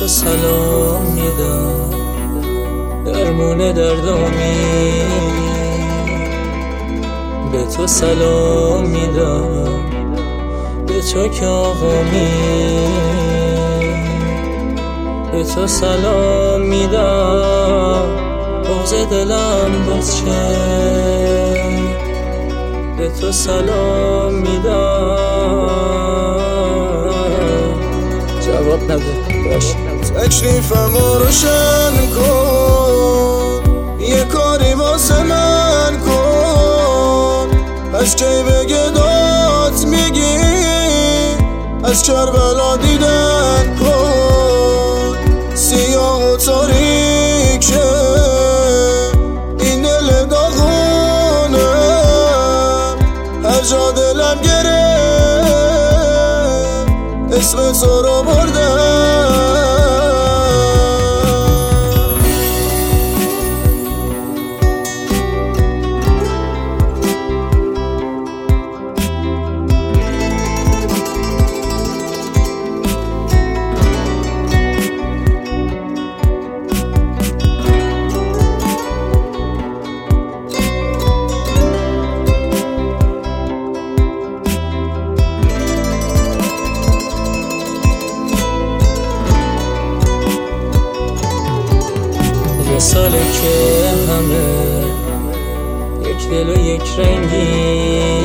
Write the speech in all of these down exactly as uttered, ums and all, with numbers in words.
تو سلام میدم، درمون دردامی. به تو سلام میدم، به تو که آقامی. به تو سلام میدم، بغض دلم باز شه. به تو سلام میدم، جواب نده باشه. تکلیفمو روشن کن، یه کاری واسه من کن. از کی بگه داد میگی، از کربلا دیدن کن. سیاه و تاریکه این دل داغونه، هر جا دلم گرفت اسم تو رو بردم. یه ساله که همه یک دل و یک رنگی،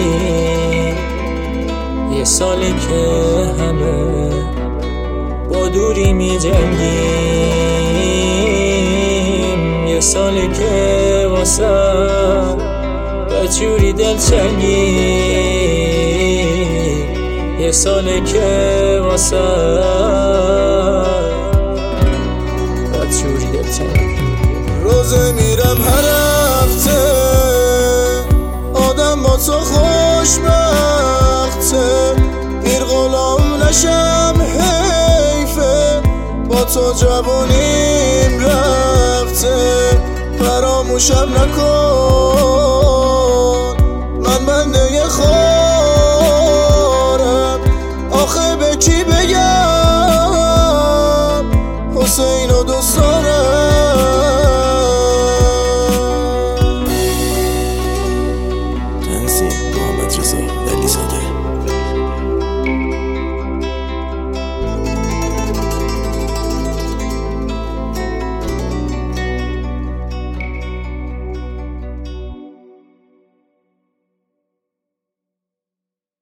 یه ساله که همه با دوری می جنگیم. یه ساله که واسه بچوری دلچنگی، یه ساله که واسه بچوری دلچنگی. روزه میرم هر هفته، آدم با تو خوشبخته. پیر غلام نشم حیفه، با تو جوانیم رفته. فراموشم نکن من بنده خود